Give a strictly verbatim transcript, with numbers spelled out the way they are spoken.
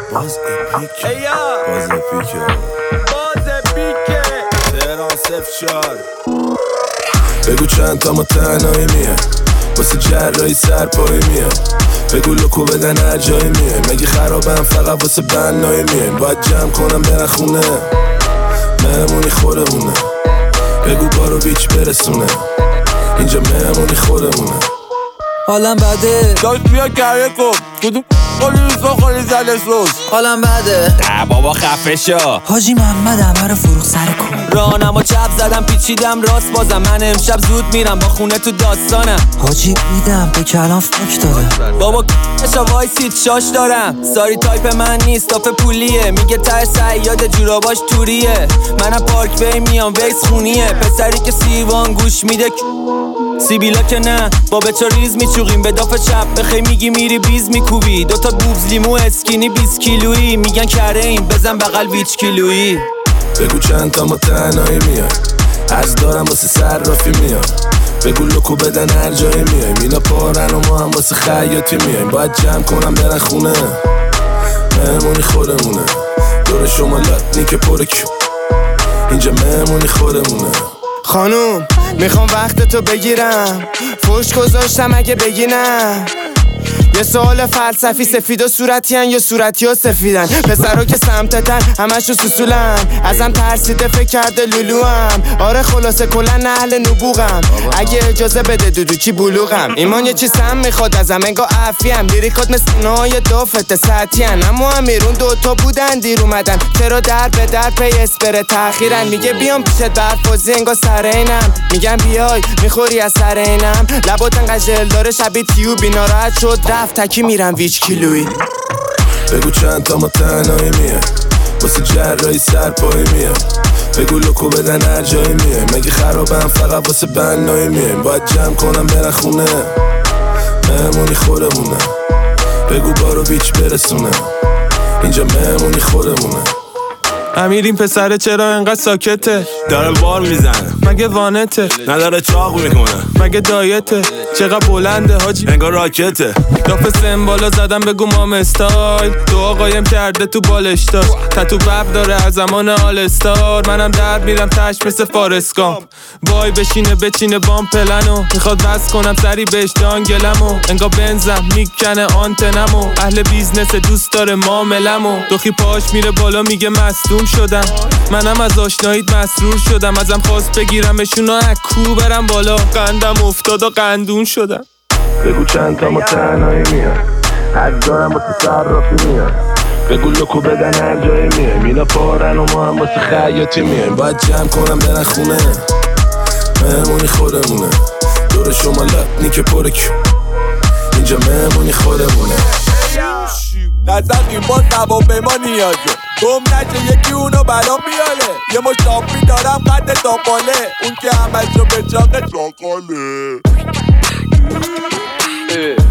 باز اپیک باز اپیک باز اپیک تهران صفر چار. بگو چند تا ما تنهایی میه واسه جرایی سرپایی میه. بگو لکو بدن هر جایی میه. مگه خرابم فقط واسه بنایی میه. باید جمع کنم برن خونه مهمونی خودمونه. بگو بارو بیچ برسونه اینجا مهمونی خودمونه. حالم بده داشت بیا کره کن کدوم قولی روزا خالی زده سوز. حالم بده ده بابا خفه شا. حاجی محمد همه رو فروخ سر کن. رانم و چپ زدم پیچیدم راست بازم. من امشب زود میرم با خونه تو داستانم. حاجی میدم به کلام فک داره. بابا کشا وایسید شاش دارم. ساری تایپ من نیست تاپ پولیه. میگه تر سیاد جوراباش توریه. منم پارک بی میام ویس خونیه. پسری که سیوان گوش میده سیبیلا که نه با بچا ریز میچوقیم. به داف چپ بخی میگی میری بیز میکوبی. دوتا بوبز لیمو اسکینی بیست کیلویی. میگن کره این بزن بغل ویچ کیلویی. بگو چند تا ما تنهایی میای از دارم واسه صرافی میای. بگو لکو بدن هر جایی میای. مینا پارن و ما هم واسه خیاطی میایم. باید جمع کنم برن خونه مهمونی خودمونه. دور شما لاتنی که پره کیو اینجا مهمونی خودمونه. خانوم میخوام وقت تو بگیرم. فوش گذاشتم اگه بگی نه. یه سوال فلسفی سفید و صورتی هن یا صورتی و سفیدن. پسرها که سمتتن همشو سوسولن. ازم ترسیده فکر کرده لولو هم. آره خلاصه کلن اهل نبوغم. اگه اجازه بده دودو چی بلوغم. ایمان یه چی سم میخواد ازم انگا عفیم. لیریکات مثل نهای دافت سطحی هن. اما امیرون دوتا بودن دیر اومدن. چرا در به در پی اسپره تأخیرن. میگه بیام پیشت برفازی انگا سر اینم. میگم بیای میخوری از سر اینم. لبات انقدر ژل داره شبیه تیوبی. ناراحت شد رفت تکی میرم ویچ کیلویی. بگو چند تا ما تنهایی میه واسه جرایی سرپایی میه. بگو لکو بدن هر جایی میه. مگه خرابم فقط واسه بنایی میه. باید جمع کنم برن خونه مهمونی خودمونه. بگو بارو بیچ برسونه اینجا مهمونی خودمونه. امیر این پسره چرا انقدر ساکته؟ داره بار میزنه مگه وانته؟ نداره چاق میکنه مگه دایته؟ چقدر بلنده حاجی انگار راکته. داف سمبالا زدم بگو مام استایل. دعا قایم کرده تو بالشتاش. تتو بب داره از زمان آل استار. منم در میرم تش مثل فارسکام. وای بشینه بچینه بام پلنو. میخواد بس کنم سری بهش دانگلمو. انگار بنزم میکنه آنتنمو. اهل بیزنس دوست داره معاملمو. دوخی پاش میره بالا میگه مصدوم شدم. منم از آشناییت مسرور شدم. ازم خواست بگیرمشون و اکو برم بالا. قندم افتاد و قندون شدم. بگو چند تا ما تنهایی میای از دارم واسه صرافی میای. بگو لکو بدن هر جایی میای. مینا پارن و ما هم واسه خیاطی میایم. باید جمع کنم برن خونه مهمونی خودمونه. دور شما لاتنی که پره کیو اینجا مهمونی خودمونه. نزد این باز نبا به ما نیازه. گم نشه یکی اونو بلا بیاله. یه مشتاقی دارم قد تاپاله. اون که همشو به چاق چاقاله.